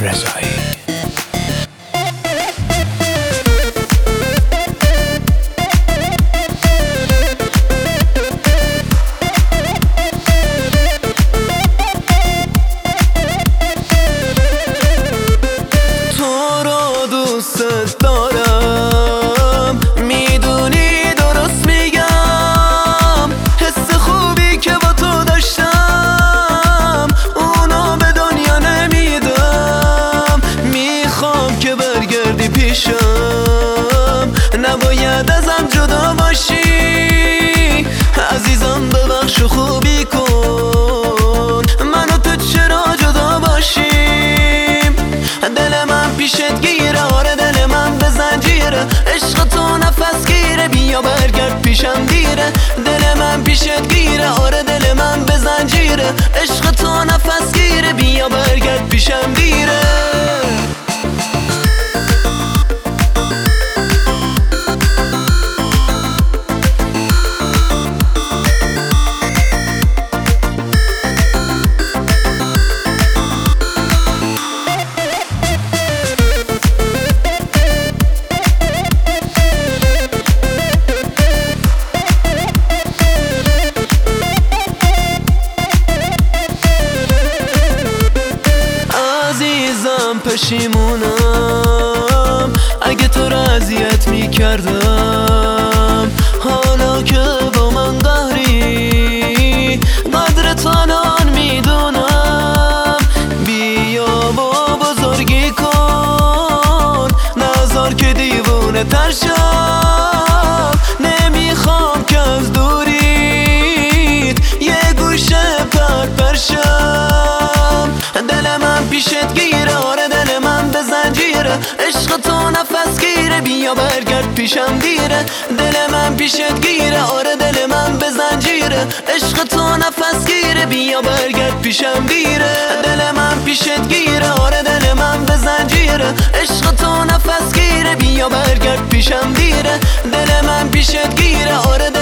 رضایی. تو رو دوست دارم، میدونی درست میگم. حس خوبی که با تو داشتم اونو به دنیا نمیدم. میخوام که برگردی پیشم، نباید ازم جدا باشی. عزیزم ببخش و خوبی کن، من و تو چرا جدا باشیم؟ دل من پیشت گیره، آره دل من به زنجیره. عشق تو نفس گیره، بیا برگرد پیشم دیره. دل من پیشت گیره، آره دل من به زنجیره. عشق تو نفس گیره، بیا برگرد پیشم دیره. پشیمونم اگه تو رو اذیت میکردم. حالا که با من قهری قدر تو الان میدونم. بیا با بزرگی کن، نذار که دیوونه تر شم. نمیخوام که از دوریت یه گوشه پر شم. دل من پیشت گیره، آره دل من به زنجیره. عشق تو نفس گیره، بیا برگرد پیشم دیره. دل من پیشت گیره، آره دل من به زنجیره. عشق تو نفس گیره، بیا برگرد پیشم دیره. دل من پیشت گیره، آره دل من به زنجیره. عشق تو نفس گیره، بیا برگرد پیشم دیره. دل من پیشت گیره، آره